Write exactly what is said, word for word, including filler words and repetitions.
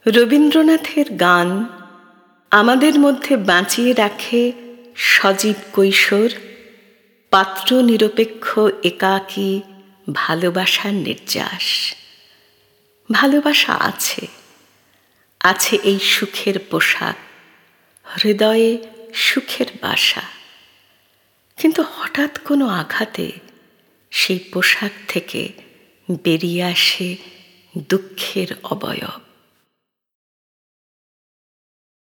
রবীন্দ্রনাথের গান আমাদের মধ্যে বাঁচিয়ে রাখে সজীব কৈশোর, পাত্র নিরপেক্ষ একাকী ভালোবাসার নির্যাস। ভালোবাসা আছে, আছে এই সুখের পোশাক, হৃদয়ে সুখের বাসা। কিন্তু হঠাৎ কোনো আঘাতে সেই পোশাক থেকে বেরিয়ে আসে দুঃখের অবয়ব।